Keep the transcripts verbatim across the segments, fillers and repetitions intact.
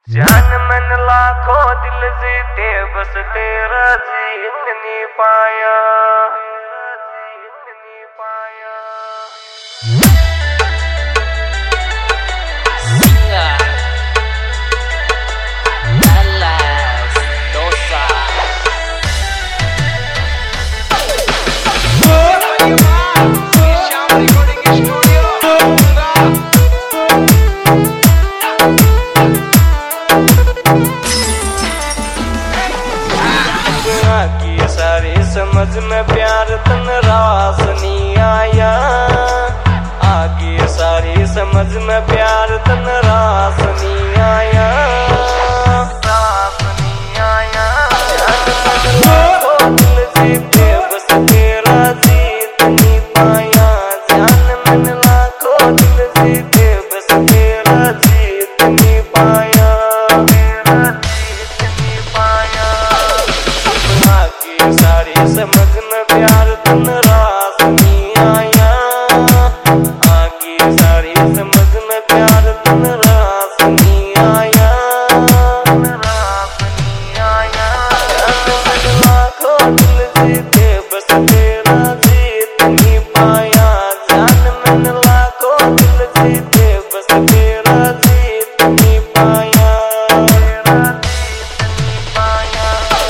जान मन लाखों दिल जीते बस तेरा जीत नहीं पाया, जीत नहीं पाया। सारी समझ में प्यार तन रास नहीं आया, आगे सारी समझ में प्यार तन रास नहीं आया, रास नहीं आया। जान मन लाखों दिल जीते बस तेरा जीत नहीं पाया, जान मन लाखों दिल जीते बस तेरा जीत नहीं पाया, तेरा जीत नहीं पाया। सारी समझ में प्यार तन रास नहीं आया, आगे सारी समझ में प्यार तन रास नहीं आया, रास नहीं आया। जान मन लाखों दिल जीते बस तेरा जीत नहीं पाया, जान मन लाखों दिल जीते बस तेरा जीत नहीं पाया, तेरा जीत नहीं पाया।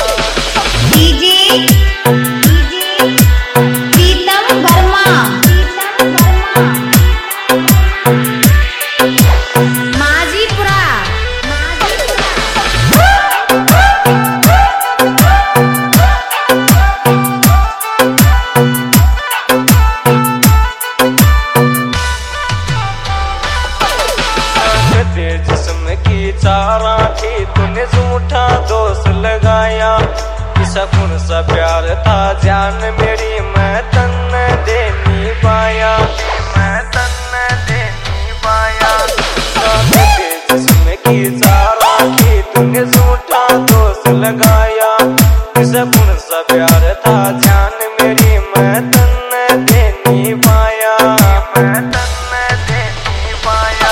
जिस्म की चारा थी तूने झूठा दोष लगाया, किसा कौन सा प्यार था जान मेरी मैं तन्ने दे नहीं पाया, मैं तन्ने दे नहीं पाया। जिस्म की चारा थी तूने झूठा दोष लगाया, किसा कौन सा प्यार था जान मेरी मैं तन्ने दे नहीं पाया, मैं तन्ने दे नहीं पाया।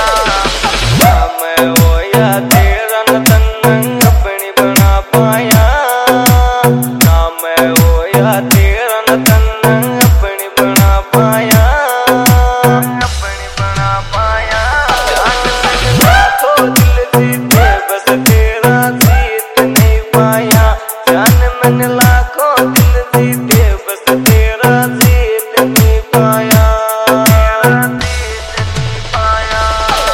तेरा न तन अपनी बना पाया, ना मैं होया तेरा न तन अपनी बना पाया, अपनी बना पाया। जान मन लाखों दिल जीते बस तेरा जीत नहीं पाया, जान मन लाखों दिल जीते बस तेरा जीत नहीं पाया, तेरा जीत नहीं पाया।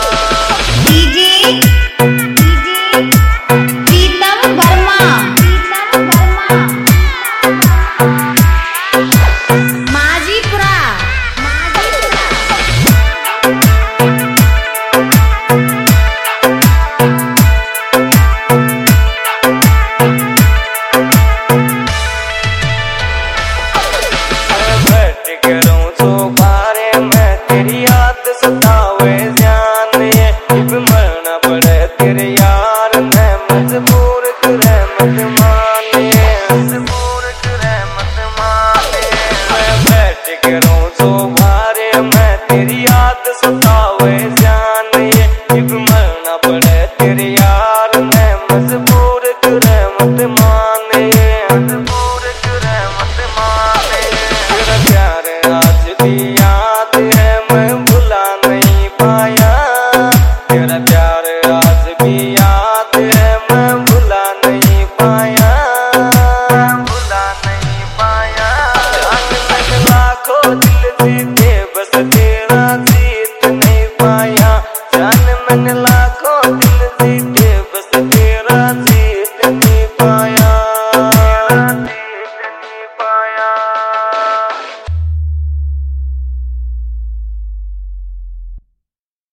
तेरी याद सतावे जान ये इब मरना पड़े तेरे यार ने मजबूर करे मत माने, मजबूर करे मत माने। मैं बैठ के रहूं तो भारे मैं तेरी याद सतावे जान ये इब मरना पड़े तेरे यार ने मजबूर करे मत माने, मजबूर करे मत माने। तेरा प्यार आज भी याद है मैं भुला नहीं पाया, तेरा प्यार आज भी याद है मैं भुला नहीं पाया, मैं भुला नहीं पाया। जान मन लाखों दिल जीते बस तेरा जीत नहीं पाया, जान मन